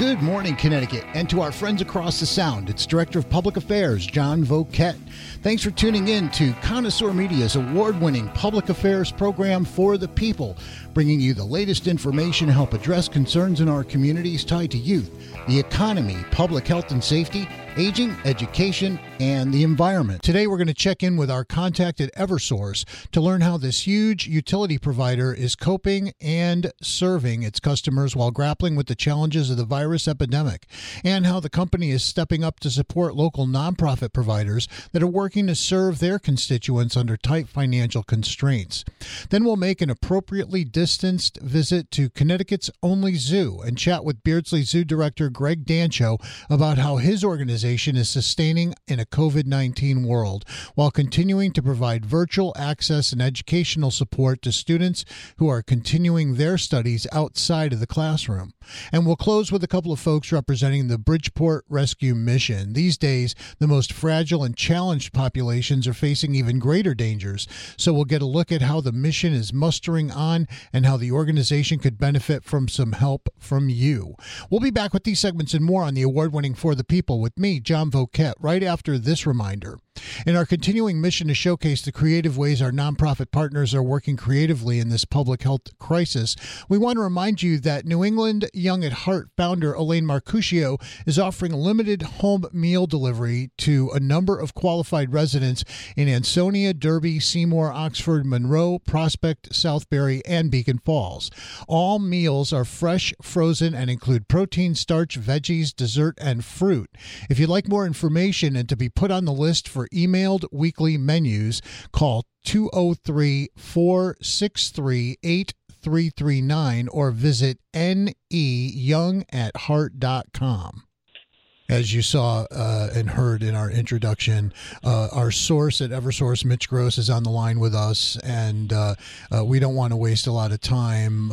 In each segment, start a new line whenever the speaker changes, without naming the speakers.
Good morning, Connecticut, and to our friends across the Sound, it's Director of Public Affairs, John Voket. Thanks for tuning in to Connoisseur Media's award-winning public affairs program for the people, bringing you the latest information to help address concerns in our communities tied to youth, the economy, public health and safety, aging, education, and the environment. Today, we're going to check in with our contact at Eversource to learn how this huge utility provider is coping and serving its customers while grappling with the challenges of the virus epidemic, and how the company is stepping up to support local nonprofit providers that are working to serve their constituents under tight financial constraints. Then we'll make an appropriately distanced visit to Connecticut's only zoo and chat with Beardsley Zoo Director Greg Dancho about how his organization is sustaining in a COVID-19 world while continuing to provide virtual access and educational support to students who are continuing their studies outside of the classroom. And we'll close with a couple of folks representing the Bridgeport Rescue Mission. These days, the most fragile and challenged populations are facing even greater dangers. So we'll get a look at how the mission is mustering on and how the organization could benefit from some help from you. We'll be back with these segments and more on the award-winning For the People with me, John Voket, right after this reminder. In our continuing mission to showcase the creative ways our nonprofit partners are working creatively in this public health crisis, we want to remind you that New England Young at Heart founder Elaine Marcuscio is offering limited home meal delivery to a number of qualified residents in Ansonia, Derby, Seymour, Oxford, Monroe, Prospect, Southbury, and Beacon Falls. All meals are fresh, frozen, and include protein, starch, veggies, dessert, and fruit. If you'd like more information and to be put on the list for emailed weekly menus, call 203-463-8339 or visit neyoungatheart.com. As you saw and heard in our introduction, our source at Eversource, Mitch Gross, is on the line with us, and we don't want to waste a lot of time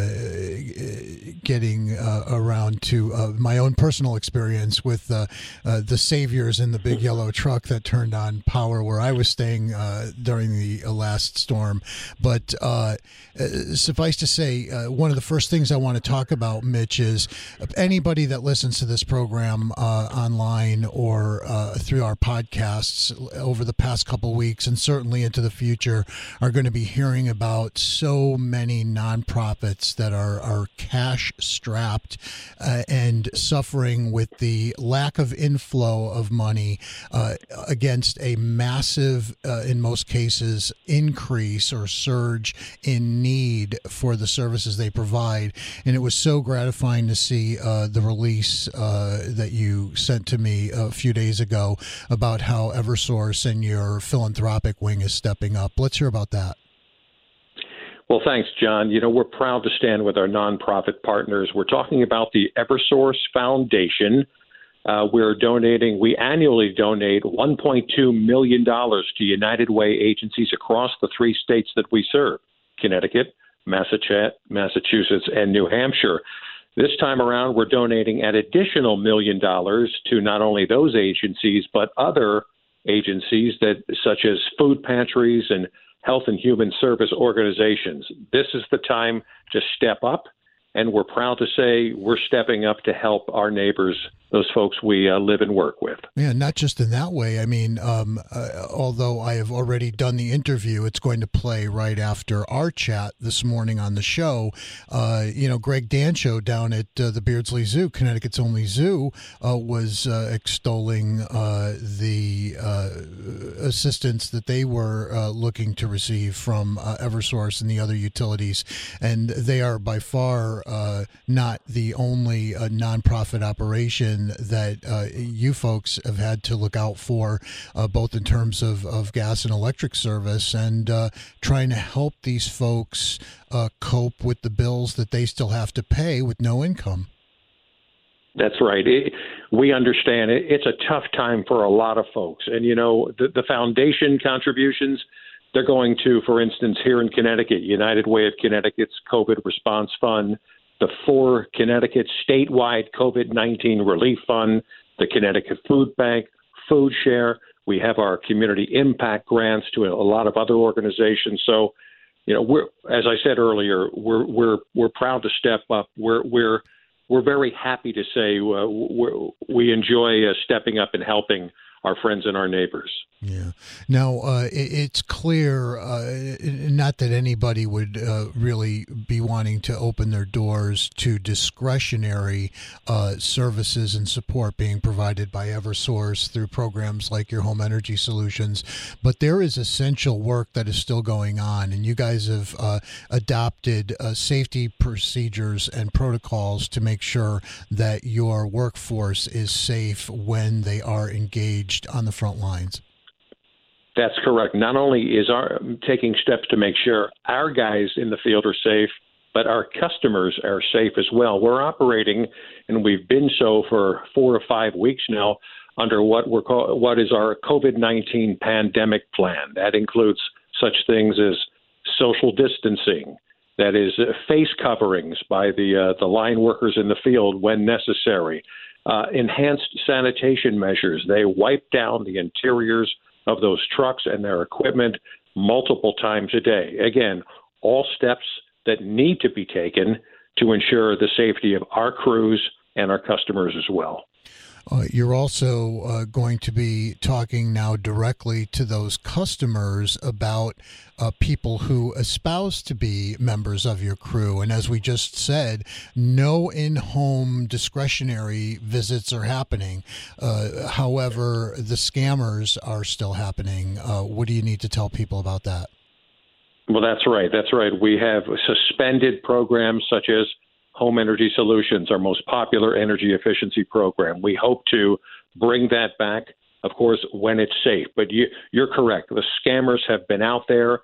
getting around to my own personal experience with the saviors in the big yellow truck that turned on power where I was staying during the last storm. But suffice to say, one of the first things I want to talk about, Mitch, is anybody that listens to this program online or through our podcasts over the past couple of weeks and certainly into the future are going to be hearing about so many nonprofits that are cash strapped and suffering with the lack of inflow of money against a massive, in most cases, increase or surge in need for the services they provide. And it was so gratifying to see the release that you sent to me a few days ago about how Eversource and your philanthropic wing is stepping up. Let's hear about that.
Well, thanks, John. You know, we're proud to stand with our nonprofit partners. We're talking about the Eversource Foundation. We annually donate $1.2 million to United Way agencies across the 3 states that we serve, Connecticut, Massachusetts, and New Hampshire. This time around, we're donating an additional $1 million to not only those agencies, but other agencies such as food pantries and health and human service organizations. This is the time to step up, and we're proud to say we're stepping up to help our neighbors, those folks we live and work with.
Yeah, not just in that way. I mean, although I have already done the interview, it's going to play right after our chat this morning on the show. Greg Dancho down at the Beardsley Zoo, Connecticut's only zoo, was extolling the assistance that they were looking to receive from Eversource and the other utilities. And they are by far not the only nonprofit operation that you folks have had to look out for, both in terms of gas and electric service and trying to help these folks cope with the bills that they still have to pay with no income.
That's right. We understand it's a tough time for a lot of folks. And, you know, the foundation contributions, they're going to, for instance, here in Connecticut, United Way of Connecticut's COVID Response Fund, the For Connecticut statewide COVID-19 Relief Fund, the Connecticut Food Bank, Food Share. We have our community impact grants to a lot of other organizations. So, you know, as I said earlier, we're proud to step up. We're we're very happy to say we enjoy stepping up and helping our friends and our neighbors.
Yeah. Now, it's clear, not that anybody would really be wanting to open their doors to discretionary services and support being provided by Eversource through programs like your Home Energy Solutions, but there is essential work that is still going on, and you guys have adopted safety procedures and protocols to make sure that your workforce is safe when they are engaged on the front lines.
That's correct. Not only is our taking steps to make sure our guys in the field are safe, but our customers are safe as well. We're operating, and we've been so for 4 to 5 weeks now, under what is our COVID-19 pandemic plan. That includes such things as social distancing, that is face coverings by the line workers in the field when necessary, enhanced sanitation measures. They wipe down the interiors of those trucks and their equipment multiple times a day. Again, all steps that need to be taken to ensure the safety of our crews and our customers as well.
You're also going to be talking now directly to those customers about people who espouse to be members of your crew. And as we just said, no in-home discretionary visits are happening. However, the scammers are still happening. What do you need to tell people about that?
Well, that's right. That's right. We have suspended programs such as Home Energy Solutions, our most popular energy efficiency program. We hope to bring that back, of course, when it's safe. But you're correct. The scammers have been out there.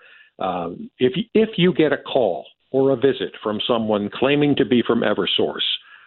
If you get a call or a visit from someone claiming to be from Eversource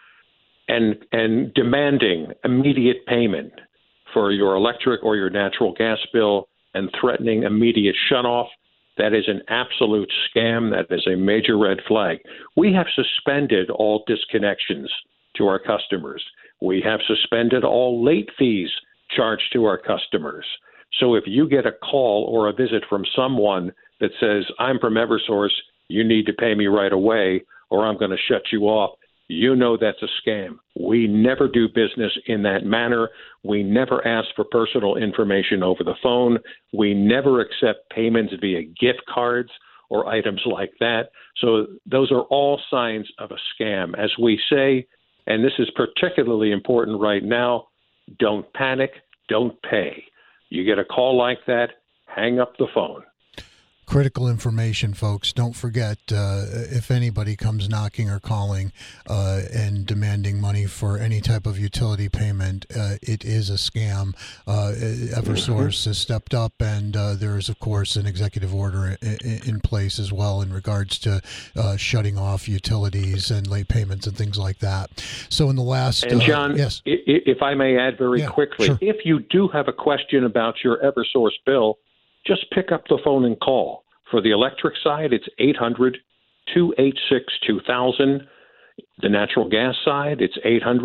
and demanding immediate payment for your electric or your natural gas bill and threatening immediate shutoff, that is an absolute scam. That is a major red flag. We have suspended all disconnections to our customers. We have suspended all late fees charged to our customers. So if you get a call or a visit from someone that says, I'm from Eversource, you need to pay me right away, or I'm going to shut you off, you know that's a scam. We never do business in that manner. We never ask for personal information over the phone. We never accept payments via gift cards or items like that. So those are all signs of a scam. As we say, and this is particularly important right now, don't panic, don't pay. You get a call like that, hang up the phone.
Critical information, folks. Don't forget, if anybody comes knocking or calling and demanding money for any type of utility payment, it is a scam. Eversource has stepped up, and there is, of course, an executive order in place as well in regards to shutting off utilities and late payments and things like that. So in the last...
And John,
yes.
If I may add very quickly,
sure.
If you do have a question about your Eversource bill, just pick up the phone and call. For the electric side, it's 800-286-2000. The natural gas side, it's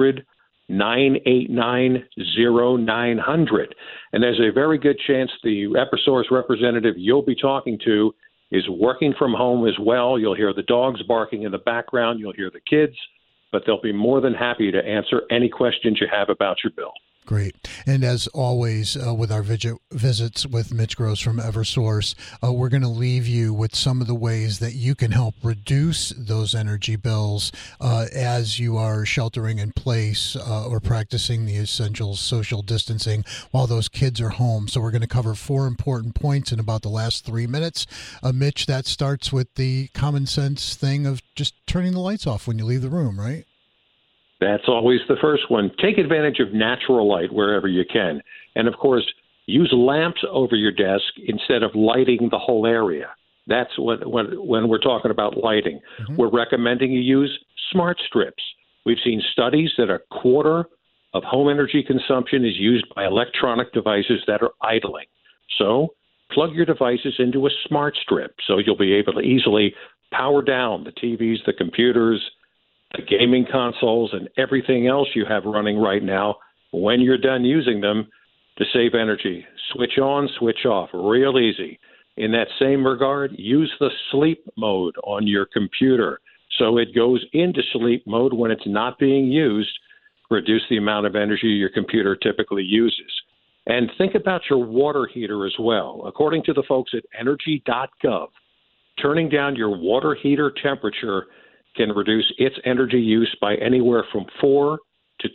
800-989-0900. And there's a very good chance the Eversource representative you'll be talking to is working from home as well. You'll hear the dogs barking in the background. You'll hear the kids. But they'll be more than happy to answer any questions you have about your bill.
Great. And as always, with our visits with Mitch Gross from Eversource, we're going to leave you with some of the ways that you can help reduce those energy bills as you are sheltering in place or practicing the essential social distancing while those kids are home. So we're going to cover 4 important points in about the last 3 minutes. Mitch, that starts with the common sense thing of just turning the lights off when you leave the room, right?
That's always the first one. Take advantage of natural light wherever you can. And, of course, use lamps over your desk instead of lighting the whole area. That's when we're talking about lighting. Mm-hmm. We're recommending you use smart strips. We've seen studies that 1/4 of home energy consumption is used by electronic devices that are idling. So plug your devices into a smart strip so you'll be able to easily power down the TVs, the computers, the gaming consoles, and everything else you have running right now when you're done using them to save energy. Switch on, switch off, real easy. In that same regard, use the sleep mode on your computer So it goes into sleep mode when it's not being used, reduce the amount of energy your computer typically uses. And think about your water heater as well. According to the folks at energy.gov, turning down your water heater temperature can reduce its energy use by anywhere from 4 to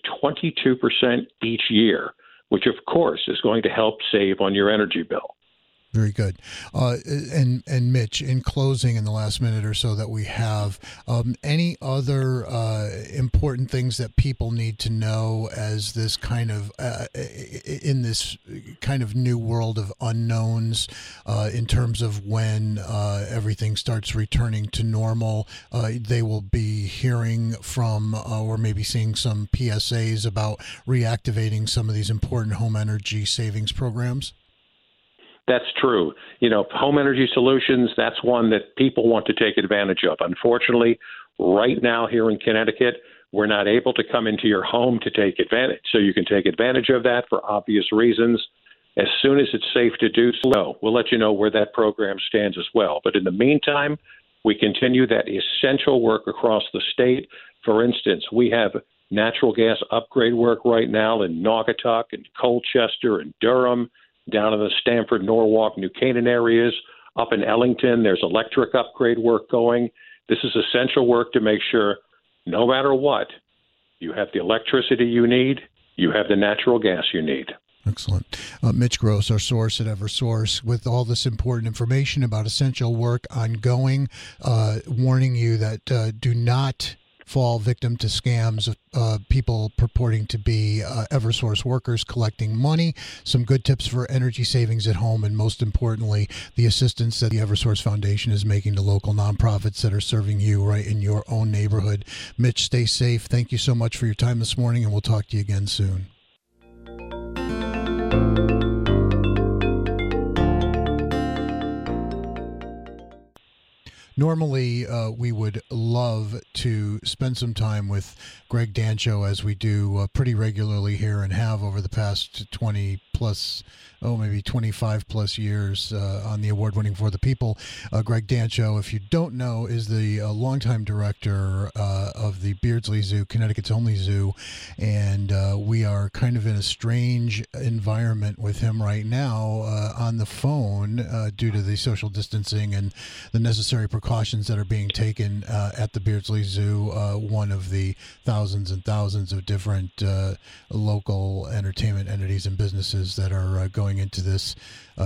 22% each year, which, of course, is going to help save on your energy bill.
Very good. And Mitch, in closing, in the last minute or so that we have, any other important things that people need to know as this kind of in this kind of new world of unknowns in terms of when everything starts returning to normal? They will be hearing from or maybe seeing some PSAs about reactivating some of these important home energy savings programs.
That's true. Home energy solutions, that's one that people want to take advantage of. Unfortunately, right now here in Connecticut, we're not able to come into your home to take advantage. So you can take advantage of that for obvious reasons. As soon as it's safe to do so, we'll let you know where that program stands as well. But in the meantime, we continue that essential work across the state. For instance, we have natural gas upgrade work right now in Naugatuck and Colchester and Durham, down in the Stamford, Norwalk, New Canaan areas. Up in Ellington, there's electric upgrade work going. This is essential work to make sure no matter what, you have the electricity you need, you have the natural gas you need.
Excellent. Mitch Gross, our source at Eversource, with all this important information about essential work ongoing, warning you that do not fall victim to scams of people purporting to be Eversource workers collecting money. Some good tips for energy savings at home, and most importantly, the assistance that the Eversource Foundation is making to local nonprofits that are serving you right in your own neighborhood. Mitch, stay safe. Thank you so much for your time this morning, and we'll talk to you again soon. Normally, we would love to spend some time with Greg Dancho, as we do pretty regularly here and have over the past 20 plus, maybe 25 plus years on the award-winning For the People. Greg Dancho, if you don't know, is the longtime director of the Beardsley Zoo, Connecticut's only zoo, and we are kind of in a strange environment with him right now on the phone due to the social distancing and the necessary precautions that are being taken at the Beardsley Zoo, one of the thousands and thousands of different local entertainment entities and businesses that are going into this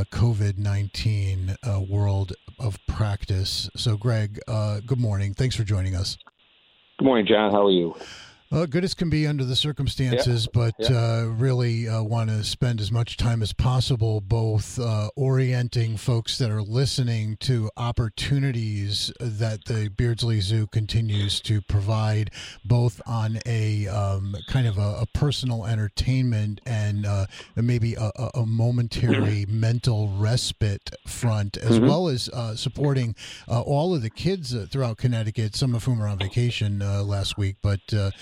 COVID-19 world of practice. So, Greg, good morning. Thanks for joining us.
Good morning, John. How are you?
Good as can be under the circumstances, but really want to spend as much time as possible both orienting folks that are listening to opportunities that the Beardsley Zoo continues to provide, both on a kind of a personal entertainment and maybe a momentary mental respite front, as well as supporting all of the kids throughout Connecticut, some of whom are on vacation last week, but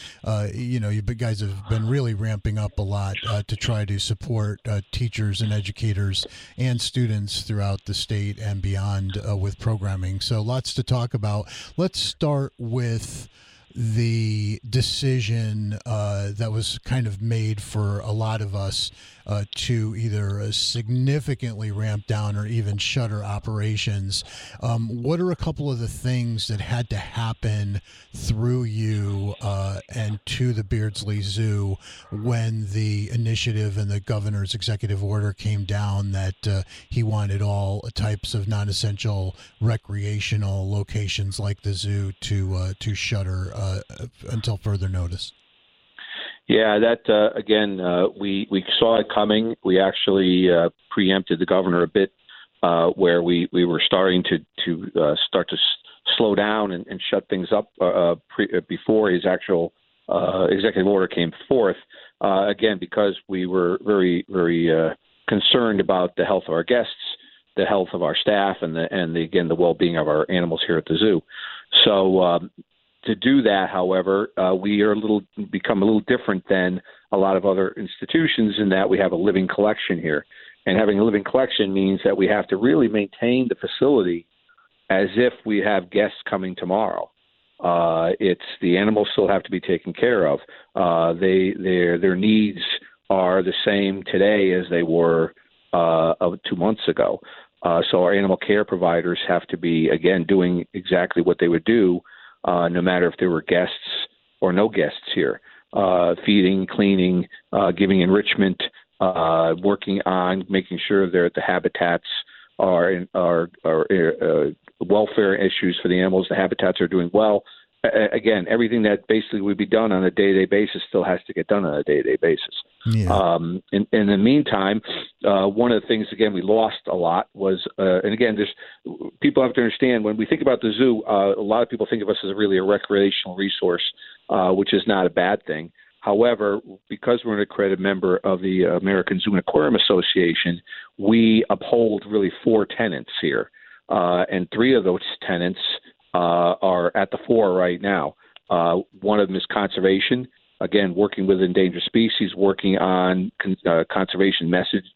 you guys have been really ramping up a lot to try to support teachers and educators and students throughout the state and beyond with programming. So lots to talk about. Let's start with the decision that was kind of made for a lot of us to either significantly ramp down or even shutter operations. What are a couple of the things that had to happen through you and to the Beardsley Zoo when the initiative and the governor's executive order came down that he wanted all types of non-essential recreational locations like the zoo to shutter until further notice?
Yeah, that again, we saw it coming. We actually preempted the governor a bit, where we were starting to slow down and shut things up before his actual executive order came forth. Again, because we were very, very concerned about the health of our guests, the health of our staff, and the well-being of our animals here at the zoo. So. To do that, however, we are become a little different than a lot of other institutions in that we have a living collection here. And having a living collection means that we have to really maintain the facility as if we have guests coming tomorrow. It's the animals still have to be taken care of. Their needs are the same today as they were 2 months ago. So our animal care providers have to be, again, doing exactly what they would do, no matter if there were guests or no guests here. Feeding, cleaning, giving enrichment, working on making sure that the habitats are welfare issues for the animals. The habitats are doing well. Again, everything that basically would be done on a day-to-day basis still has to get done on a day-to-day basis. Yeah. In the meantime, one of the things, again, we lost a lot was, and again, people have to understand, when we think about the zoo, a lot of people think of us as really a recreational resource, which is not a bad thing. However, because we're an accredited member of the American Zoo and Aquarium Association, we uphold really 4 tenets here. And 3 of those tenets are at the fore right now. One of them is conservation. Again, working with endangered species, working on conservation methods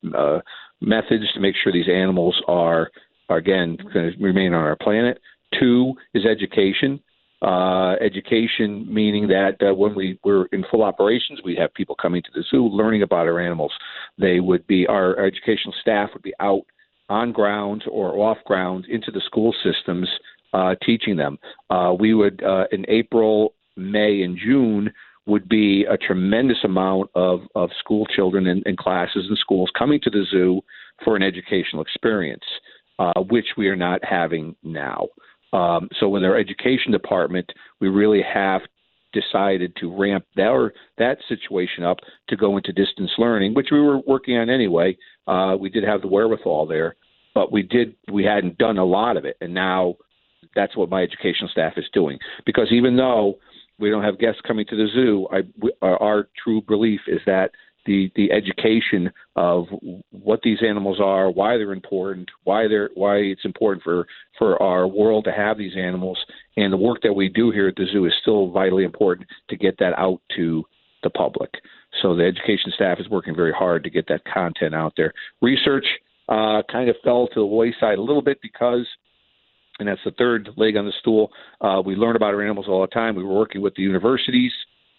to make sure these animals are again, going to remain on our planet. 2 is education. Education meaning that when we were in full operations, we'd have people coming to the zoo learning about our animals. Our educational staff would be out on grounds or off grounds into the school systems, teaching them. We would, in April, May, and June, would be a tremendous amount of school children and classes in schools coming to the zoo for an educational experience, which we are not having now. So with our education department, we really have decided to ramp that situation up to go into distance learning, which we were working on anyway. We did have the wherewithal there, but we hadn't done a lot of it. And now that's what my educational staff is doing. Because even though we don't have guests coming to the zoo, our true belief is that the education of what these animals are, why they're important, why it's important for our world to have these animals, and the work that we do here at the zoo is still vitally important to get that out to the public. So the education staff is working very hard to get that content out there. Research kind of fell to the wayside a little bit because, and that's the third leg on the stool, we learn about our animals all the time. We were working with the universities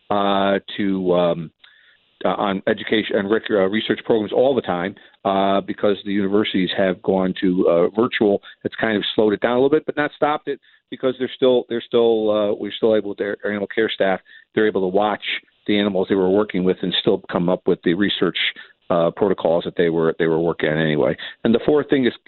on education and research programs all the time because the universities have gone to virtual. It's kind of slowed it down a little bit, but not stopped it because we're still able with our animal care staff. They're able to watch the animals they were working with and still come up with the research protocols that they were working on anyway. And the fourth thing is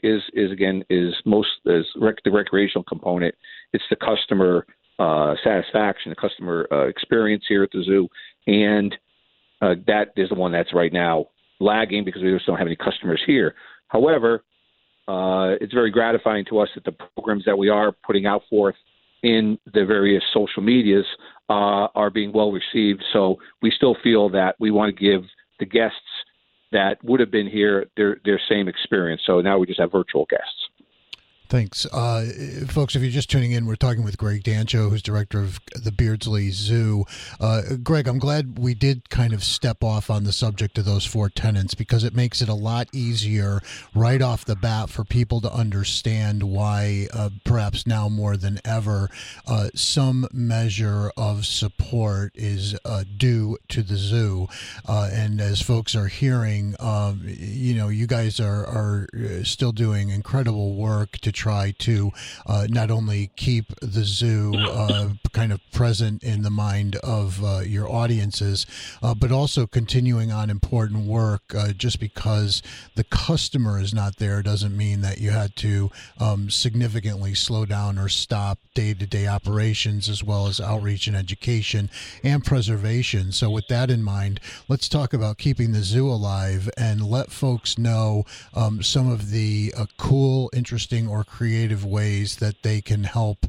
the recreational component. It's the customer satisfaction, the customer experience here at the zoo, and that is the one that's right now lagging because we just don't have any customers here. However, it's very gratifying to us that the programs that we are putting out forth in the various social medias are being well received. So we still feel that we want to give the guests that would have been here their same experience. So now we just have virtual guests.
Thanks. Folks, if you're just tuning in, we're talking with Greg Dancho, who's director of the Beardsley Zoo. Greg, I'm glad we did kind of step off on the subject of those 4 tenets because it makes it a lot easier right off the bat for people to understand why, perhaps now more than ever, some measure of support is due to the zoo. And as folks are hearing, you guys are still doing incredible work to try to not only keep the zoo kind of present in the mind of your audiences, but also continuing on important work. Just because the customer is not there doesn't mean that you had to significantly slow down or stop day-to-day operations, as well as outreach and education and preservation. So with that in mind, let's talk about keeping the zoo alive and let folks know some of the cool, interesting, or creative ways that they can help,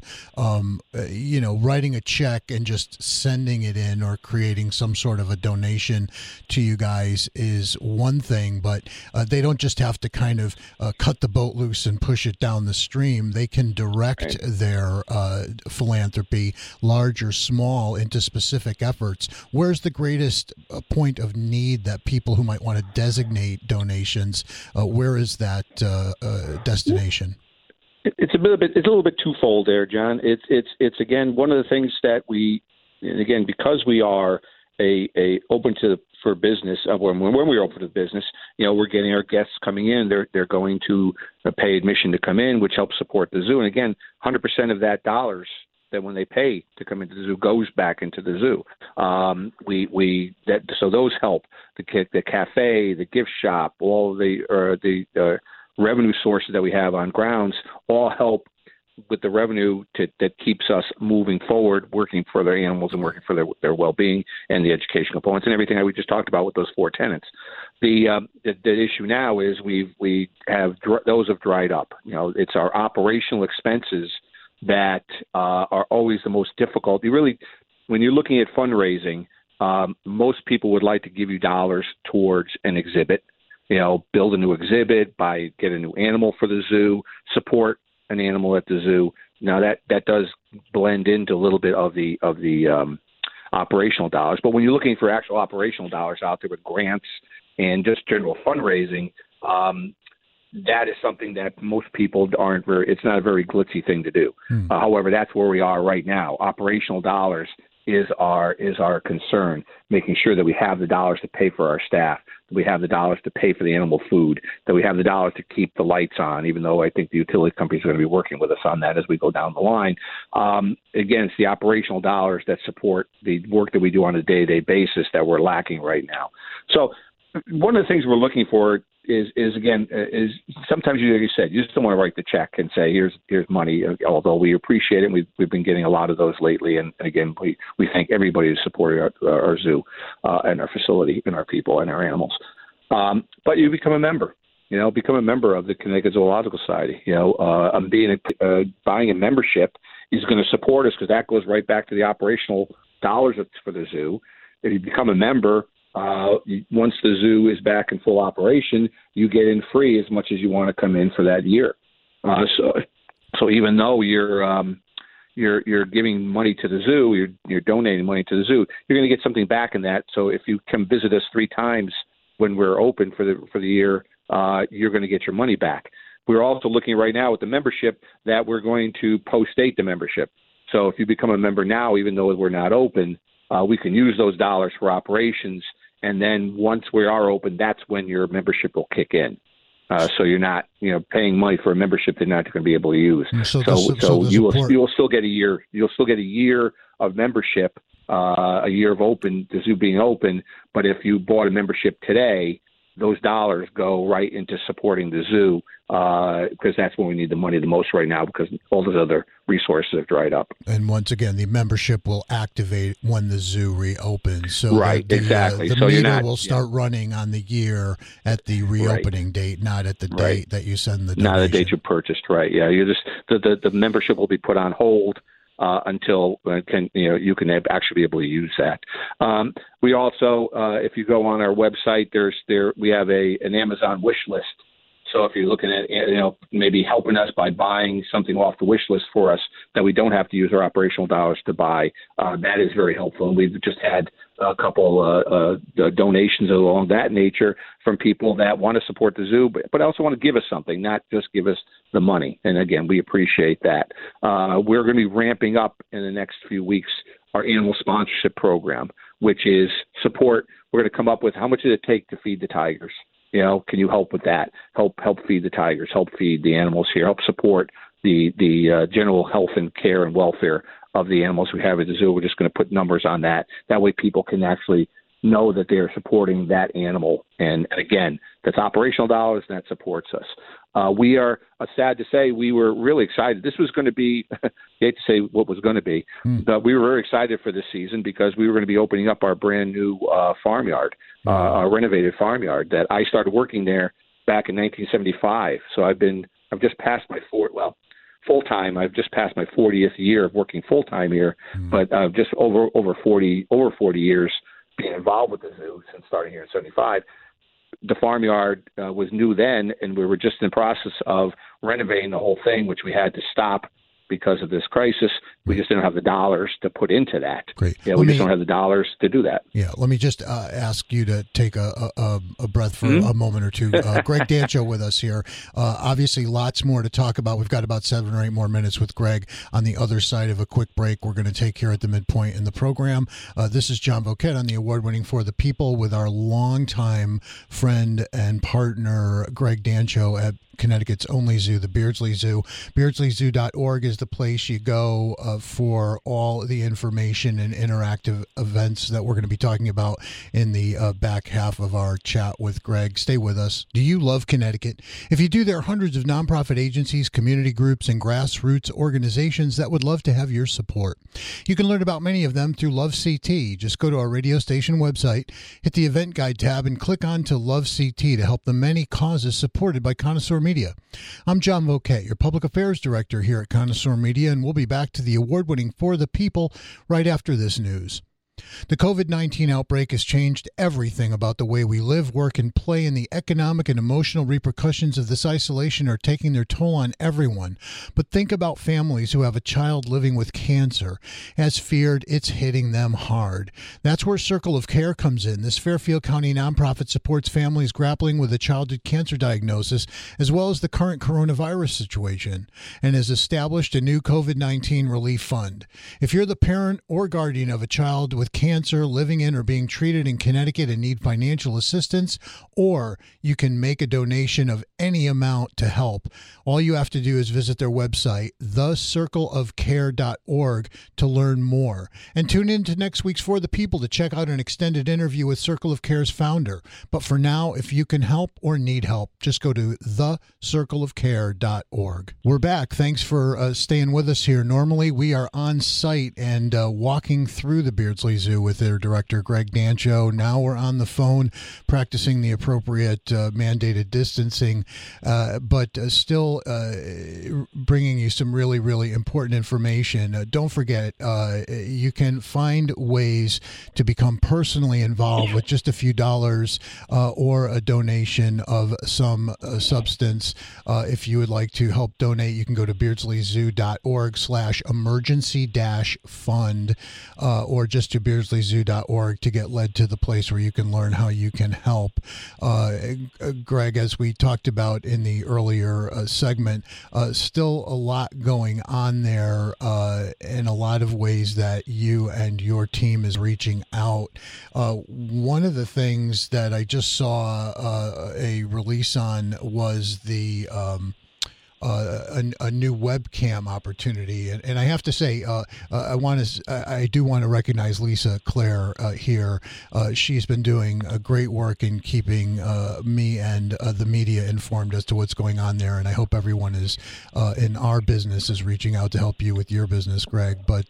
writing a check and just sending it in or creating some sort of a donation to you guys is one thing, but they don't just have to kind of cut the boat loose and push it down the stream. They can direct their philanthropy, large or small, into specific efforts. Where's the greatest point of need that people who might want to designate donations, where is that destination?
It's a little bit twofold there, John. It's again one of the things that and again, because we are a open for business, when we're open to business, we're getting our guests coming in. They're going to pay admission to come in, which helps support the zoo. And again, 100% of that dollars that when they pay to come into the zoo goes back into the zoo. So those help the cafe, the gift shop, all the revenue sources that we have on grounds all help with the revenue that keeps us moving forward, working for their animals and working for their well-being and the education components and everything that we just talked about with those four tenants. The issue now is we have those have dried up. It's our operational expenses that are always the most difficult. When you're looking at fundraising, most people would like to give you dollars towards an exhibit. Build a new exhibit, get a new animal for the zoo, support an animal at the zoo. Now that does blend into a little bit of the operational dollars. But when you're looking for actual operational dollars out there with grants and just general fundraising, that is something that most people it's not a very glitzy thing to do. However, that's where we are right now. Operational dollars is our concern, making sure that we have the dollars to pay for our staff, that we have the dollars to pay for the animal food, that we have the dollars to keep the lights on, even though I think the utility companies are going to be working with us on that as we go down the line. Again, it's the operational dollars that support the work that we do on a day-to-day basis that we're lacking right now. So one of the things we're looking for is sometimes like you said, you just don't want to write the check and say here's money. Although we appreciate it, and we've been getting a lot of those lately. And again, we thank everybody who's supporting our zoo and our facility and our people and our animals. But you become a member. Become a member of the Connecticut Zoological Society. Buying a membership is going to support us because that goes right back to the operational dollars for the zoo. If you become a member, once the zoo is back in full operation, you get in free as much as you want to come in for that year. So even though you're giving money to the zoo, you're donating money to the zoo, you're going to get something back in that. So if you come visit us 3 times when we're open for the year, you're going to get your money back. We're also looking right now with the membership that we're going to post-date the membership. So if you become a member now, even though we're not open, we can use those dollars for operations. And then once we are open, that's when your membership will kick in. So you're not, paying money for a membership they're not going to be able to use. So you will still get a year. You'll still get a year of membership, a year of the zoo being open. But if you bought a membership today, those dollars go right into supporting the zoo because that's when we need the money the most right now because all those other resources have dried up.
And once again, the membership will activate when the zoo reopens. So
exactly.
The
so
meter will start running on the year at the reopening date, not at the date that you send the donation.
Not the date you purchased, right? Yeah, you just the membership will be put on hold until you can actually be able to use that. We also, if you go on our website, we have an Amazon wish list. So if you're looking at maybe helping us by buying something off the wish list for us that we don't have to use our operational dollars to buy, that is very helpful. And we've just had a couple donations along that nature from people that want to support the zoo, but also want to give us something, not just give us the money. And again, we appreciate that. We're going to be ramping up in the next few weeks our animal sponsorship program, which is support. We're going to come up with how much does it take to feed the tigers. Can you help with that? Help feed the tigers, help feed the animals here, help support the general health and care and welfare of the animals we have at the zoo. We're just going to put numbers on that. That way people can actually know that they are supporting that animal. And again, that's operational dollars and that supports us. We are, sad to say, we were really excited. This was going to be, I hate to say what was going to be, but we were very excited for this season because we were going to be opening up our brand new farmyard, our renovated farmyard that I started working there back in 1975. So I've just passed my full-time. I've just passed my 40th year of working full-time here, but just over 40 years being involved with the zoo since starting here in 75. The farmyard was new then, and we were just in the process of renovating the whole thing, which we had to stop because of this crisis. We just didn't have the dollars to put into that.
Great.
Yeah, we just don't have the dollars to do that.
Yeah, let me just ask you to take a breath for a moment or two. Greg Dancho with us here. Obviously, lots more to talk about. We've got about 7 or 8 more minutes with Greg on the other side of a quick break we're going to take here at the midpoint in the program. This is John Voket on the award-winning For the People with our longtime friend and partner, Greg Dancho at Connecticut's only zoo, the Beardsley Zoo. BeardsleyZoo.org is the place you go for all the information and interactive events that we're going to be talking about in the back half of our chat with Greg. Stay with us. Do you love Connecticut? If you do, there are hundreds of nonprofit agencies, community groups, and grassroots organizations that would love to have your support. You can learn about many of them through Love CT. Just go to our radio station website, hit the event guide tab, and click on to Love CT to help the many causes supported by Connoisseur Media. I'm John Voket, your Public Affairs Director here at Connoisseur Media, and we'll be back to the award-winning For the People right after this news. The COVID-19 outbreak has changed everything about the way we live, work, and play, and the economic and emotional repercussions of this isolation are taking their toll on everyone. But think about families who have a child living with cancer. As feared, it's hitting them hard. That's where Circle of Care comes in. This Fairfield County nonprofit supports families grappling with a childhood cancer diagnosis, as well as the current coronavirus situation, and has established a new COVID-19 relief fund. If you're the parent or guardian of a child with cancer living in or being treated in Connecticut and need financial assistance, or you can make a donation of any amount to help. All you have to do is visit their website, thecircleofcare.org, to learn more. And tune in to next week's For the People to check out an extended interview with Circle of Care's founder. But for now, if you can help or need help, just go to thecircleofcare.org. We're back. Thanks for staying with us here. Normally, we are on site and walking through the Beardsley Zoo with their director, Greg Dancho. Now we're on the phone practicing the appropriate mandated distancing, but still bringing you some really, really important information. Don't forget, you can find ways to become personally involved with just a few dollars or a donation of some substance. If you would like to help donate, you can go to beardsleyzoo.org/emergency-fund or just to beardsleyzoo.org to get led to the place where you can learn how you can help. Greg, as we talked about in the earlier segment, still a lot going on there in a lot of ways that you and your team is reaching out. One of the things that I just saw a release on was the a new webcam opportunity, and I have to say, I do want to recognize Lisa Claire here. She's been doing great work in keeping me and the media informed as to what's going on there, and I hope everyone is in our business is reaching out to help you with your business, Greg. But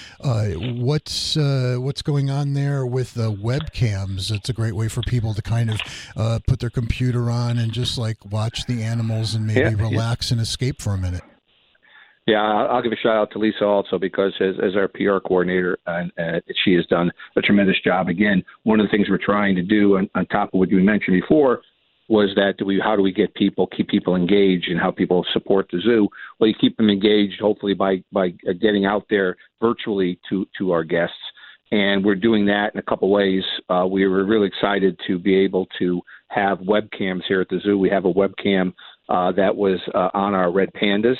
what's going on there with the webcams? It's a great way for people to kind of put their computer on and just like watch the animals and maybe relax and escape for a minute.
Yeah, I'll give a shout out to Lisa also, because as our PR coordinator, she has done a tremendous job. Again, one of the things we're trying to do on top of what you mentioned before was that how do we keep people engaged, and how people support the zoo? Well, you keep them engaged hopefully by getting out there virtually to our guests. And we're doing that in a couple ways. We were really excited to be able to have webcams here at the zoo. We have a webcam that was on our red pandas,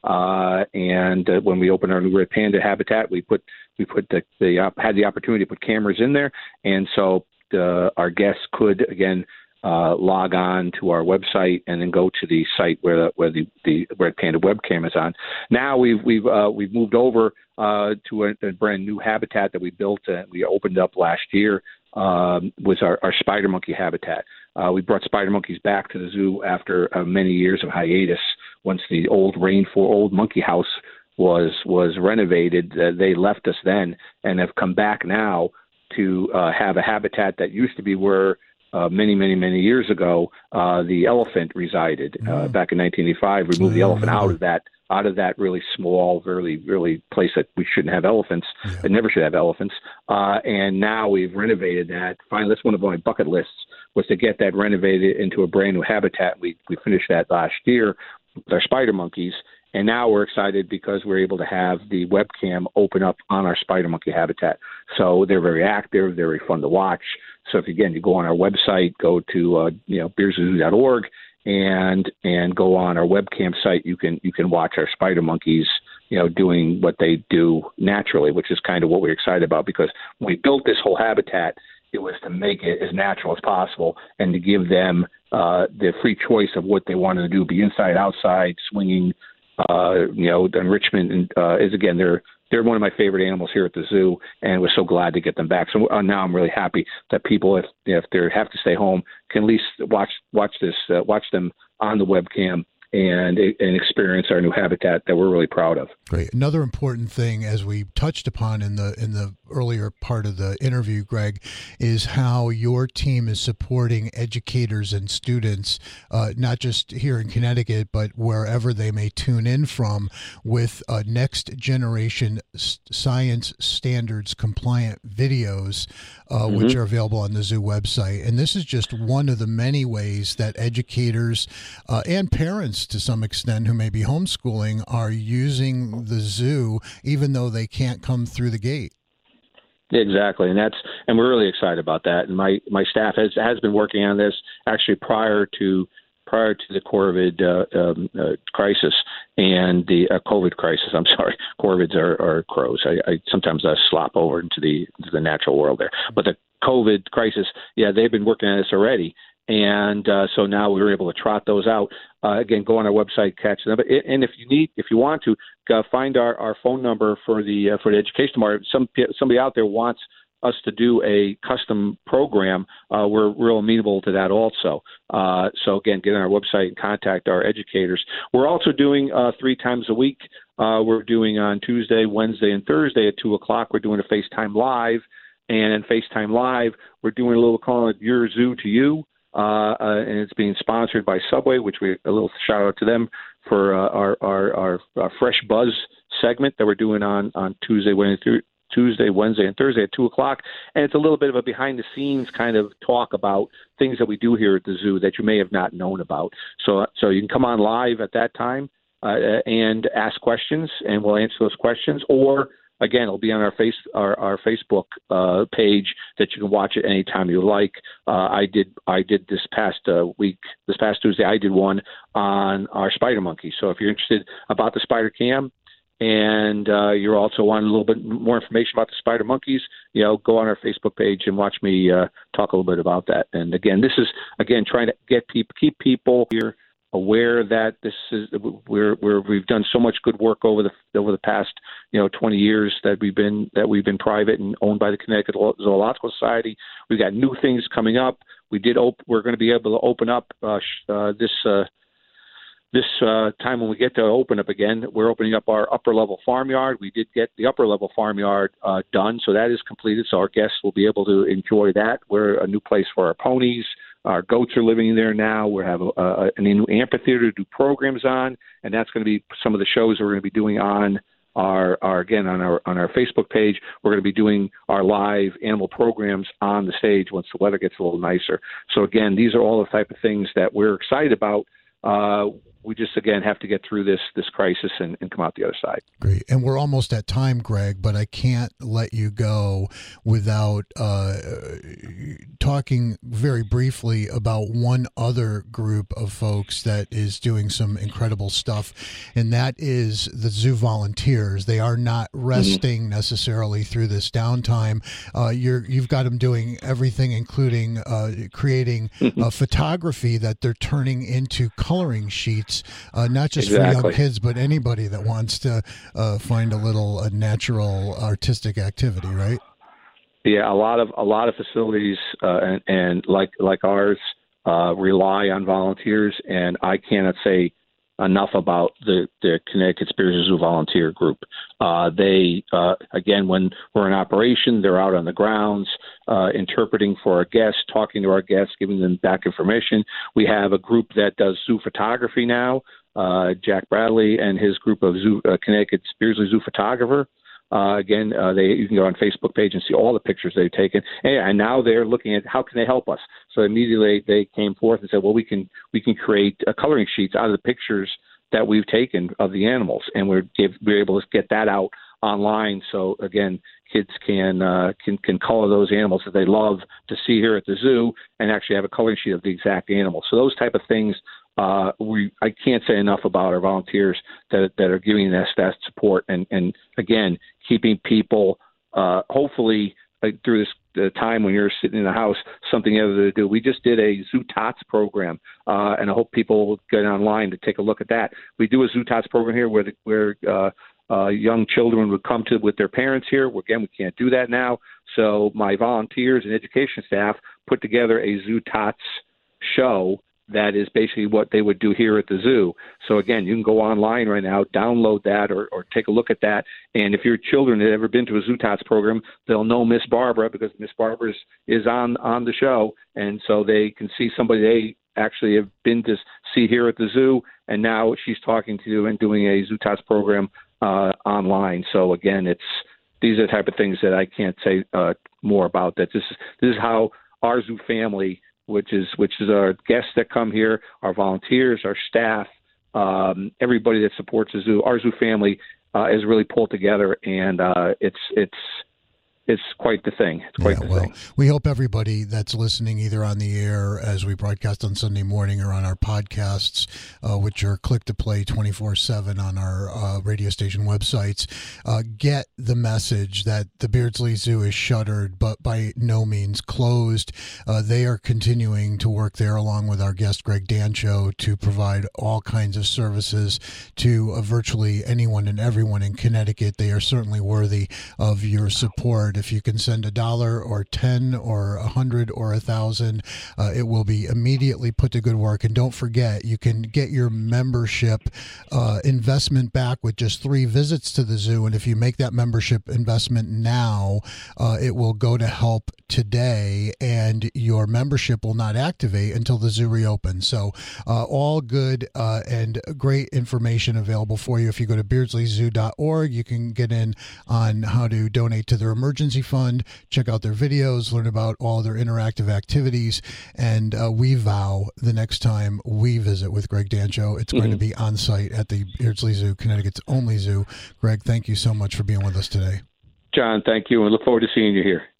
and when we opened our new red panda habitat, we had the opportunity to put cameras in there, and so our guests could again log on to our website and then go to the site where the red panda webcam is on. Now we've moved over to a brand new habitat that we built. We opened up last year. Was our spider monkey habitat. We brought spider monkeys back to the zoo after many years of hiatus. Once the old monkey house was renovated, they left us then and have come back now to have a habitat that used to be where many years ago the elephant resided. Back in 1985, we moved the elephant out of that really small, really place that we shouldn't have elephants, and never should have elephants. And now we've renovated that. Finally, that's one of my bucket lists, was to get that renovated into a brand new habitat. We finished that last year with our spider monkeys, And now we're excited because we're able to have the webcam open up on our spider monkey habitat. So they're very active. They're very fun to watch. So if, again, you go on our website, go to bearszoo.org and go on our webcam site, you can watch our spider monkeys, doing what they do naturally, which is kind of what we're excited about, because when we built this whole habitat, it was to make it as natural as possible and to give them the free choice of what they wanted to do, be inside, outside, swinging. The enrichment is, again, they're one of my favorite animals here at the zoo, and we're so glad to get them back. So now I'm really happy that people, if they have to stay home, can at least watch them on the webcam and experience our new habitat that we're really proud of.
Great. Another important thing, as we touched upon in the earlier part of the interview, Greg, is how your team is supporting educators and students, not just here in Connecticut, but wherever they may tune in from, with next generation science standards compliant videos, which are available on the zoo website. And this is just one of the many ways that educators and parents, to some extent, who may be homeschooling, are using the zoo, even though they can't come through the gate.
Exactly, and we're really excited about that. And my staff has been working on this actually prior to the COVID crisis and the COVID crisis. I'm sorry, corvids are crows. I sometimes slop over into the natural world there. But the COVID crisis, they've been working on this already. And so now we were able to trot those out. Again, go on our website, catch them. And if you want to, find our phone number for the education tomorrow. Somebody out there wants us to do a custom program. We're real amenable to that also. So again, get on our website and contact our educators. We're also doing 3 times a week. We're doing on Tuesday, Wednesday, and Thursday at 2:00. We're doing a FaceTime Live, and in FaceTime Live, we're doing a little calling it Your Zoo to You. And it's being sponsored by Subway, which a little shout out to them for our Fresh Buzz segment that we're doing on Tuesday, Wednesday, and Thursday at 2:00. And it's a little bit of a behind the scenes kind of talk about things that we do here at the zoo that you may have not known about. So you can come on live at that time and ask questions, and we'll answer those questions. Or again, it'll be on our Facebook page that you can watch it anytime you like. I did this past Tuesday. I did one on our spider monkey. So if you're interested about the spider cam, and you're also wanting a little bit more information about the spider monkeys, go on our Facebook page and watch me talk a little bit about that. And again, this is trying to keep people here aware that this is we've done so much good work over the past 20 years that we've been private and owned by the Connecticut Zoological Society. We've got new things coming up. We're going to be able to open up this time when we get to open up again. We're opening up our upper level farmyard. We did get the upper level farmyard done, so that is completed. So our guests will be able to enjoy that. We're a new place for our ponies. Our goats are living there now. We have a new amphitheater to do programs on, and that's going to be some of the shows that we're going to be doing on our Facebook page. We're going to be doing our live animal programs on the stage once the weather gets a little nicer. So again, these are all the type of things that we're excited about. We just, again, have to get through this crisis and come out the other side.
Great. And we're almost at time, Greg, but I can't let you go without talking very briefly about one other group of folks that is doing some incredible stuff, and that is the zoo volunteers. They are not resting necessarily through this downtime. You've got them doing everything, including creating photography that they're turning into coloring sheets. Not just for young kids, but anybody that wants to find a little natural artistic activity, right?
Yeah, a lot of facilities and like ours rely on volunteers, and I cannot say enough about the Connecticut Spears Zoo volunteer group. They again, when we're in operation, they're out on the grounds, interpreting for our guests, talking to our guests, giving them back information. We have a group that does zoo photography now. Jack Bradley and his group of Connecticut Spears Zoo photographer. You can go on Facebook page and see all the pictures they've taken, and now they're looking at how can they help us. So immediately they came forth and said, well, we can create coloring sheets out of the pictures that we've taken of the animals, and we're able to get that out online. So again, kids can color those animals that they love to see here at the zoo, and actually have a coloring sheet of the exact animal. So those type of things, I can't say enough about our volunteers that are giving us that support, and again, keeping people hopefully through the time when you're sitting in the house, something other to do. We just did a Zoo Tots program, and I hope people will get online to take a look at that. We do a Zoo Tots program here where young children would come with their parents here. Again, we can't do that now. So my volunteers and education staff put together a Zoo Tots show that is basically what they would do here at the zoo. So again, you can go online right now, download that or take a look at that. And if your children have ever been to a Zoo Tots program, they'll know Miss Barbara, because Miss Barbara is on the show. And so they can see somebody they actually have been to see here at the zoo. And now she's talking to and doing a Zoo Tots program online. So again, these are the type of things that I can't say more about. That this is how our zoo family, which is our guests that come here, our volunteers, our staff, everybody that supports the zoo. Our zoo family is really pulled together, and it's quite the thing. It's quite the thing.
We hope everybody that's listening, either on the air as we broadcast on Sunday morning or on our podcasts, which are click to play 24/7 on our radio station websites, get the message that the Beardsley Zoo is shuttered, but by no means closed. They are continuing to work there, along with our guest Greg Dancho, to provide all kinds of services to virtually anyone and everyone in Connecticut. They are certainly worthy of your support. If you can send $1 or 10 or 100 or 1,000, it will be immediately put to good work. And don't forget, you can get your membership investment back with just 3 visits to the zoo. And if you make that membership investment now, it will go to help today, and your membership will not activate until the zoo reopens. So all good and great information available for you. If you go to beardsleyzoo.org, you can get in on how to donate to their emergency fund, check out their videos, learn about all their interactive activities, and we vow the next time we visit with Greg Dancho, it's going to be on site at the Beardsley Zoo, Connecticut's only zoo. Greg, thank you so much for being with us today.
John, thank you, and look forward to seeing you here.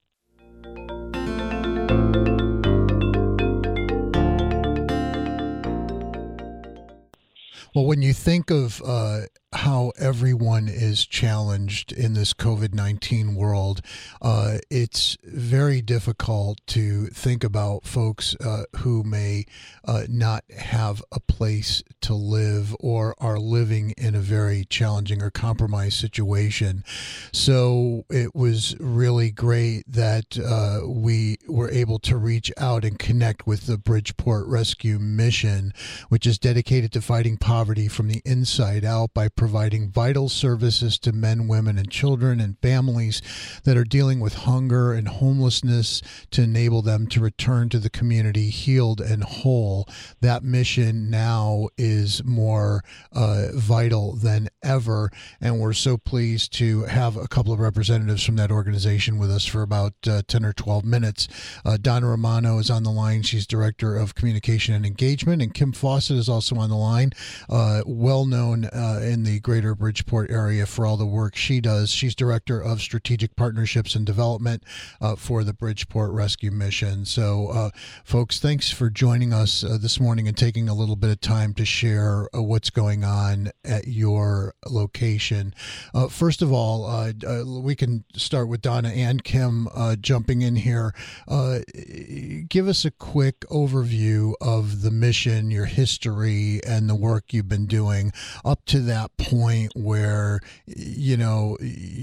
Well, when you think of how everyone is challenged in this COVID-19 world, it's very difficult to think about folks who may not have a place to live or are living in a very challenging or compromised situation. So it was really great that we were able to reach out and connect with the Bridgeport Rescue Mission, which is dedicated to fighting poverty from the inside out by providing vital services to men, women, and children and families that are dealing with hunger and homelessness to enable them to return to the community healed and whole. That mission now is more vital than ever, and we're so pleased to have a couple of representatives from that organization with us for about 10 or 12 minutes. Donna Romano is on the line. She's Director of Communication and Engagement, and Kim Fawcett is also on the line, well known in the greater Bridgeport area for all the work she does. She's Director of Strategic Partnerships and Development for the Bridgeport Rescue Mission. So, folks, thanks for joining us this morning and taking a little bit of time to share what's going on at your location. First of all, we can start with Donna and Kim jumping in here. Give us a quick overview of the mission, your history, and the work you've been doing up to that point where, you know,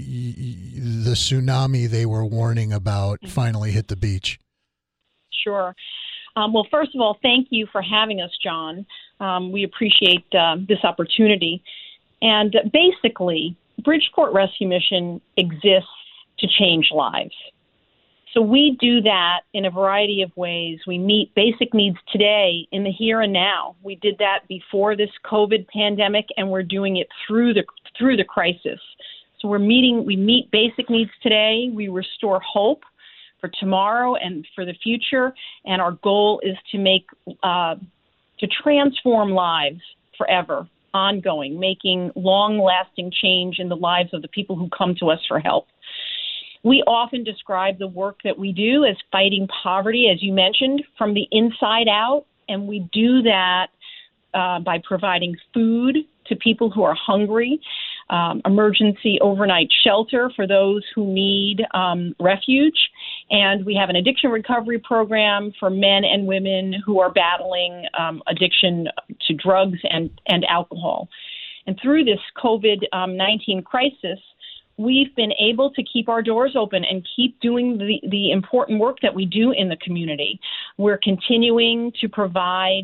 the tsunami they were warning about finally hit the beach.
Sure. Well, first of all, thank you for having us, John. We appreciate this opportunity. And basically, Bridgeport Rescue Mission exists to change lives. So we do that in a variety of ways. We meet basic needs today in the here and now. We did that before this COVID pandemic, and we're doing it through the crisis. So we meet basic needs today. We restore hope for tomorrow and for the future. And our goal is to transform lives forever ongoing, making long-lasting change in the lives of the people who come to us for help. We often describe the work that we do as fighting poverty, as you mentioned, from the inside out, and we do that by providing food to people who are hungry, emergency overnight shelter for those who need refuge, and we have an addiction recovery program for men and women who are battling addiction to drugs and alcohol. And through this COVID-19 crisis, we've been able to keep our doors open and keep doing the important work that we do in the community. We're continuing to provide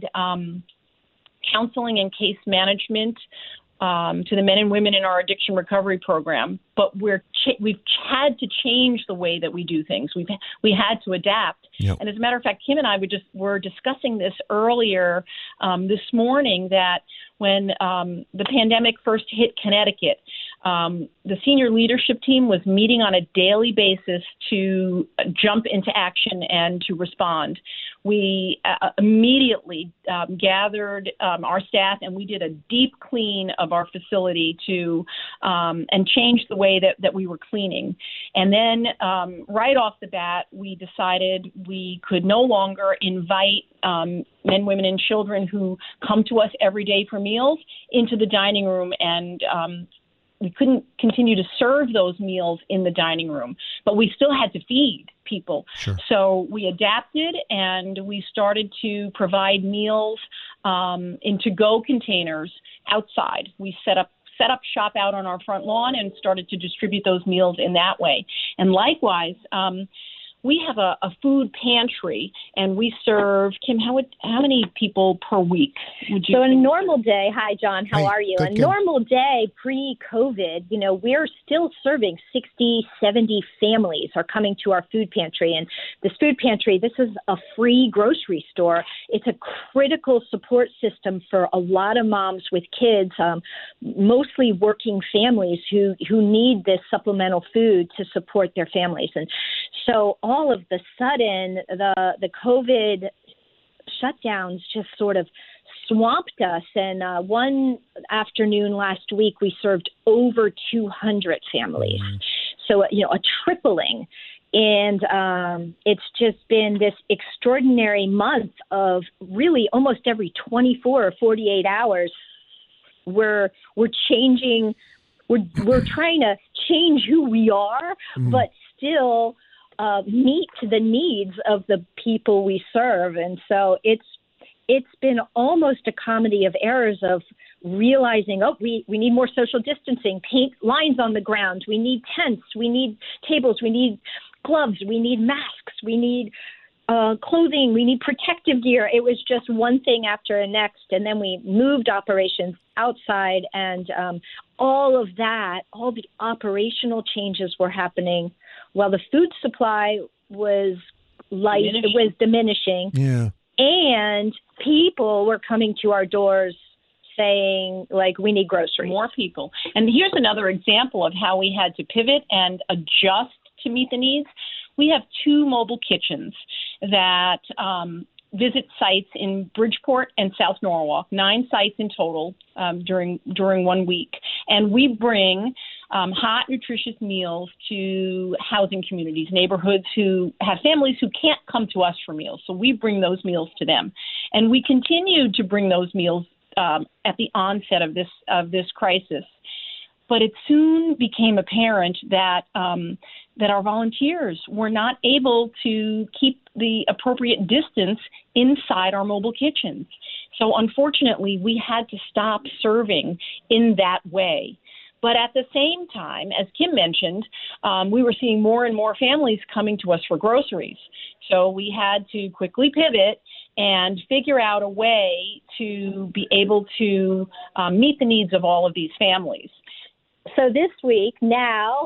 counseling and case management to the men and women in our addiction recovery program, but we've had to change the way that we do things. We had to adapt. Yep. And as a matter of fact, Kim and I were discussing this earlier this morning, that when the pandemic first hit Connecticut, the senior leadership team was meeting on a daily basis to jump into action and to respond. We immediately gathered our staff, and we did a deep clean of our facility and changed the way that we were cleaning. And then right off the bat, we decided we could no longer invite men, women, and children who come to us every day for meals into the dining room, and we couldn't continue to serve those meals in the dining room, but we still had to feed people. Sure. So we adapted, and we started to provide meals in to-go containers outside. We set up shop out on our front lawn and started to distribute those meals in that way. And likewise, we have a food pantry, and we serve, Kim, how many people per week would you?
So on a normal day, hi, John, how are you?
Good,
a normal day pre-COVID, we're still serving 60, 70 families are coming to our food pantry. And this food pantry, this is a free grocery store. It's a critical support system for a lot of moms with kids, mostly working families who need this supplemental food to support their families. And so all of the sudden, the COVID shutdowns just sort of swamped us. And one afternoon last week, we served over 200 families. Mm-hmm. So, a tripling. And it's just been this extraordinary month of really almost every 24 or 48 hours, we're changing. We're trying to change who we are, but still meet the needs of the people we serve. And so it's been almost a comedy of errors of realizing, we need more social distancing, paint lines on the ground. We need tents. We need tables. We need gloves. We need masks. We need clothing. We need protective gear. It was just one thing after the next. And then we moved operations outside, and all of that, all the operational changes were happening while the food supply was diminishing. Yeah. And people were coming to our doors saying, we need groceries.
More people. And here's another example of how we had to pivot and adjust to meet the needs. We have 2 mobile kitchens that visit sites in Bridgeport and South Norwalk, 9 sites in total during 1 week. And we bring hot, nutritious meals to housing communities, neighborhoods who have families who can't come to us for meals. So we bring those meals to them. And we continue to bring those meals at the onset of this crisis. But it soon became apparent that our volunteers were not able to keep the appropriate distance inside our mobile kitchens. So unfortunately, we had to stop serving in that way. But at the same time, as Kim mentioned, we were seeing more and more families coming to us for groceries. So we had to quickly pivot and figure out a way to be able to meet the needs of all of these families.
So this week now,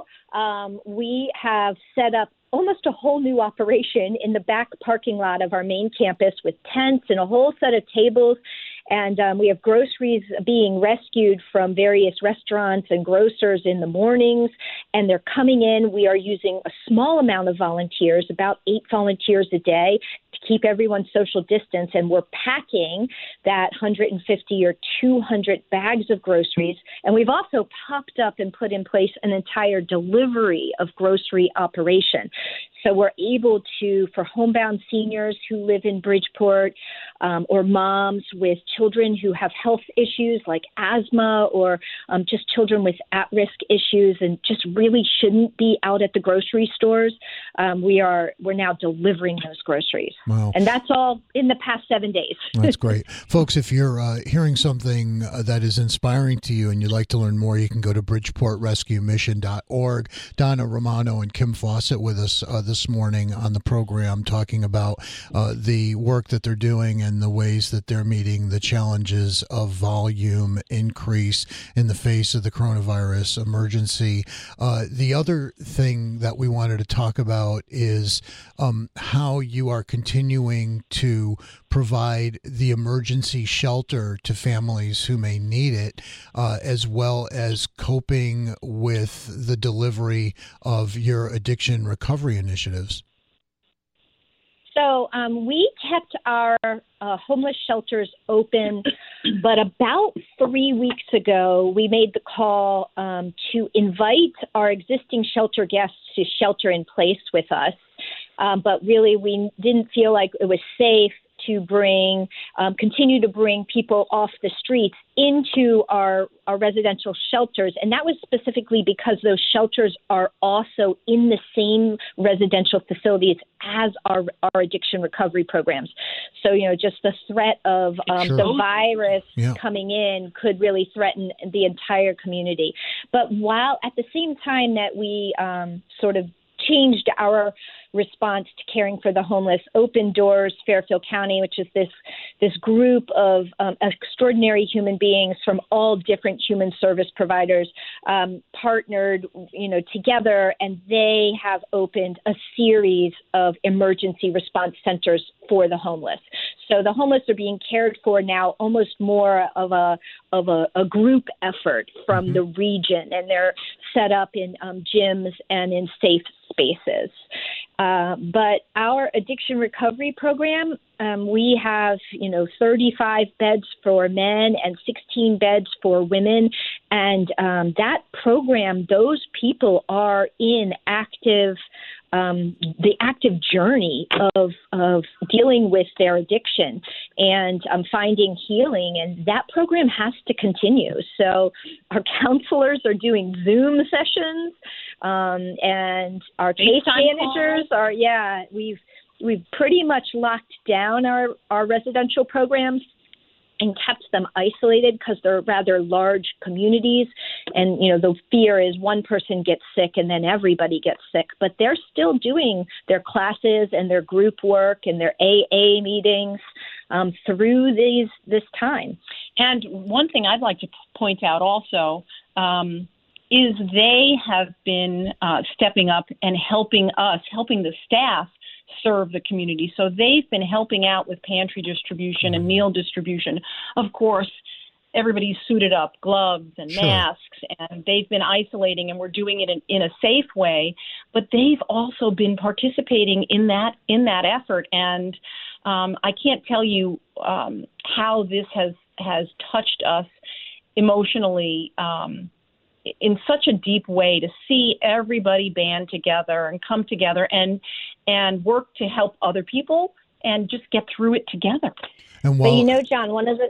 we have set up almost a whole new operation in the back parking lot of our main campus with tents and a whole set of tables. And we have groceries being rescued from various restaurants and grocers in the mornings, and they're coming in. We are using a small amount of volunteers, about 8 volunteers a day, to keep everyone social distance, and we're packing that 150 or 200 bags of groceries. And we've also popped up and put in place an entire delivery of grocery operation. So we're able to, for homebound seniors who live in Bridgeport, or moms with children who have health issues like asthma, or just children with at-risk issues and just really shouldn't be out at the grocery stores, we're now delivering those groceries.
Wow.
And that's all in the past 7 days.
That's great. Folks, if you're hearing something that is inspiring to you and you'd like to learn more, you can go to bridgeportrescuemission.org. Donna Romano and Kim Fawcett with us this morning on the program, talking about the work that they're doing and the ways that they're meeting the challenges of volume increase in the face of the coronavirus emergency. The other thing that we wanted to talk about is how you are continuing to provide the emergency shelter to families who may need it, as well as coping with the delivery of your addiction recovery initiatives.
So we kept our homeless shelters open, but about 3 weeks ago, we made the call to invite our existing shelter guests to shelter in place with us. But really, we didn't feel like it was safe to continue to bring people off the streets into our residential shelters. And that was specifically because those shelters are also in the same residential facilities as our addiction recovery programs. So, just the threat of the virus coming in could really threaten the entire community. But while at the same time that we sort of changed our response to caring for the homeless, Open Doors Fairfield County, which is this group of extraordinary human beings from all different human service providers, partnered, together, and they have opened a series of emergency response centers for the homeless. So the homeless are being cared for now almost more of a group effort from the region, and they're set up in gyms and in safe spaces. But our addiction recovery program, we have, 35 beds for men and 16 beds for women. And that program, those people are in the active journey of dealing with their addiction and finding healing. And that program has to continue. So our counselors are doing Zoom sessions, and our case managers are, we've pretty much locked down our residential programs and kept them isolated because they're rather large communities. And, the fear is one person gets sick and then everybody gets sick. But they're still doing their classes and their group work and their AA meetings through this time.
And one thing I'd like to point out also is they have been stepping up and helping the staff serve the community. So they've been helping out with pantry distribution and meal distribution. Of course, everybody's suited up, gloves and masks, and they've been isolating, and we're doing it in a safe way. But they've also been participating in that effort. And I can't tell you how this has touched us emotionally in such a deep way, to see everybody band together and come together and work to help other people and just get through it together.
And
but John, one of the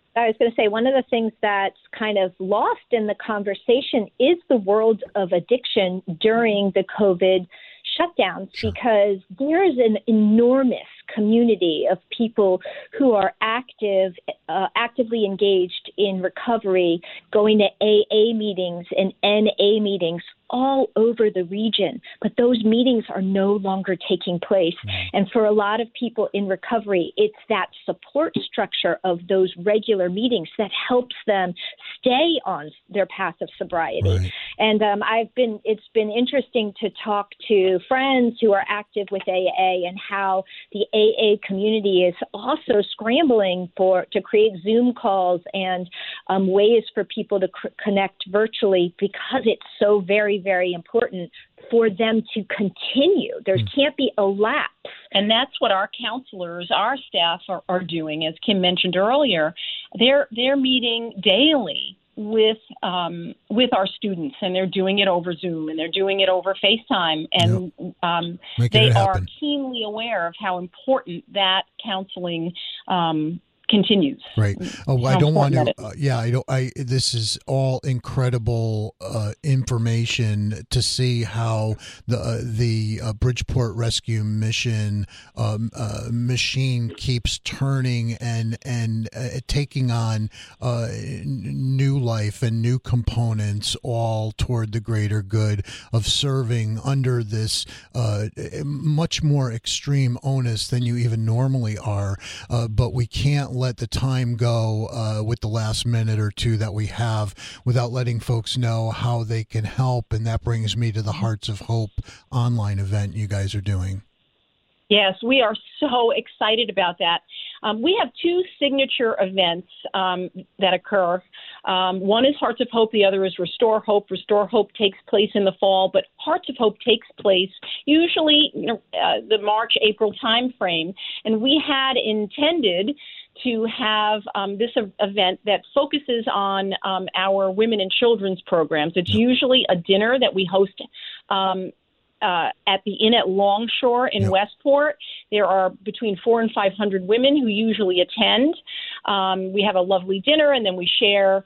things that's kind of lost in the conversation is the world of addiction during the COVID shutdowns, because there's an enormous community of people who are actively engaged in recovery, going to AA meetings and NA meetings all over the region. But those meetings are no longer taking place. And for a lot of people in recovery, it's that support structure of those regular meetings that helps them stay on their path of sobriety.
Right.
And it's been interesting to talk to friends who are active with AA and how the AA community is also scrambling to create Zoom calls and ways for people to connect virtually, because it's so very, very important for them to continue. There can't be a lapse.
And that's what our counselors, our staff are doing. As Kim mentioned earlier, they're meeting daily with our students, and they're doing it over Zoom, and they're doing it over FaceTime, and they are keenly aware of how important that counseling continues.
Right. Oh, I don't want to. This is all incredible information to see how the Bridgeport Rescue Mission machine keeps turning and taking on new life and new components, all toward the greater good of serving under this much more extreme onus than you even normally are. But we can't let the time go with the last minute or two that we have without letting folks know how they can help. And that brings me to the Hearts of Hope online event you guys are doing.
Yes, we are so excited about that. We have two signature events that occur. One is Hearts of Hope. The other is Restore Hope. Restore Hope takes place in the fall, but Hearts of Hope takes place usually the March, April timeframe. And we had intended to have this event that focuses on our women and children's programs. It's usually a dinner that we host at the Inn at Longshore in Westport. There are between 400 and 500 women who usually attend. We have a lovely dinner, and then we share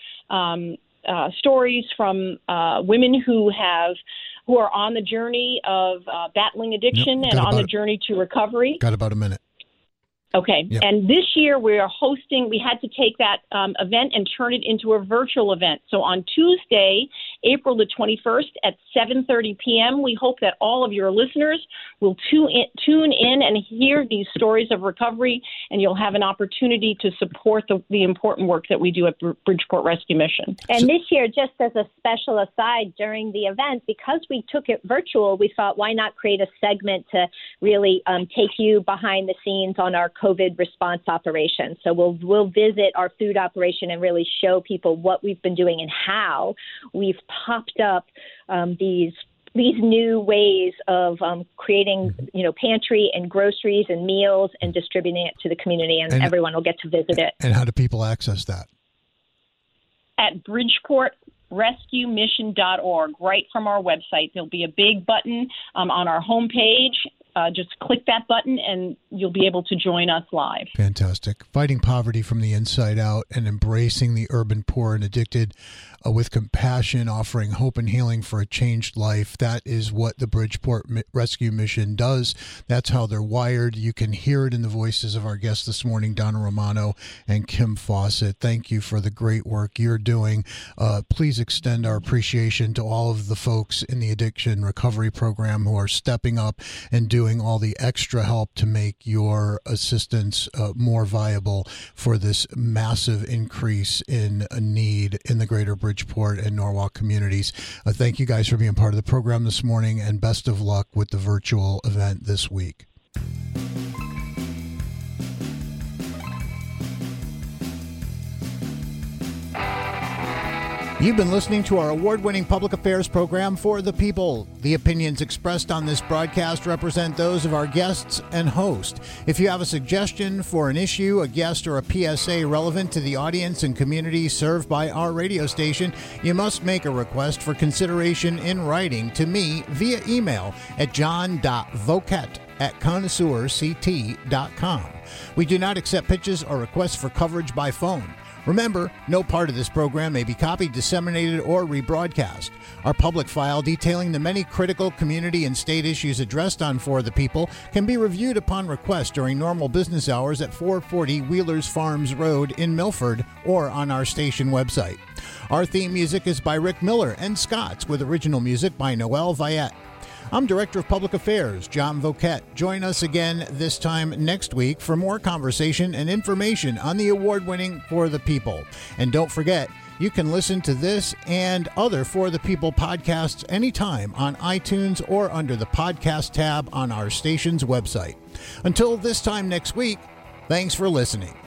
stories from women who are on the journey of battling addiction and on the journey to recovery.
Got about a minute.
Okay. Yep. And this year we had to take that event and turn it into a virtual event. So on Tuesday, April the 21st at 7:30 p.m., we hope that all of your listeners will tune in and hear these stories of recovery, and you'll have an opportunity to support the important work that we do at Bridgeport Rescue Mission.
And this year, just as a special aside during the event, because we took it virtual, we thought, why not create a segment to really take you behind the scenes on our COVID response operation. So we'll visit our food operation and really show people what we've been doing and how we've popped up these new ways of creating, pantry and groceries and meals and distributing it to the community, and everyone will get to visit it.
And how do people access that?
At BridgeportRescueMission.org, right from our website. There'll be a big button on our homepage. Just click that button and you'll be able to join us live.
Fantastic. Fighting poverty from the inside out and embracing the urban poor and addicted with compassion, offering hope and healing for a changed life. That is what the Bridgeport Rescue Mission does. That's how they're wired. You can hear it in the voices of our guests this morning, Donna Romano and Kim Fawcett. Thank you for the great work you're doing. Please extend our appreciation to all of the folks in the addiction recovery program who are stepping up and doing all the extra help to make your assistance more viable for this massive increase in a need in the greater Bridgeport and Norwalk communities. Thank you guys for being part of the program this morning, and best of luck with the virtual event this week. You've been listening to our award-winning public affairs program, For the People. The opinions expressed on this broadcast represent those of our guests and host. If you have a suggestion for an issue, a guest, or a PSA relevant to the audience and community served by our radio station, you must make a request for consideration in writing to me via email at john.voket@connoisseurct.com. We do not accept pitches or requests for coverage by phone. Remember, no part of this program may be copied, disseminated, or rebroadcast. Our public file detailing the many critical community and state issues addressed on For the People can be reviewed upon request during normal business hours at 440 Wheelers Farms Road in Milford or on our station website. Our theme music is by Rick Miller and Scott's, with original music by Noel Viette. I'm Director of Public Affairs, John Voket. Join us again this time next week for more conversation and information on the award-winning For the People. And don't forget, you can listen to this and other For the People podcasts anytime on iTunes or under the podcast tab on our station's website. Until this time next week, thanks for listening.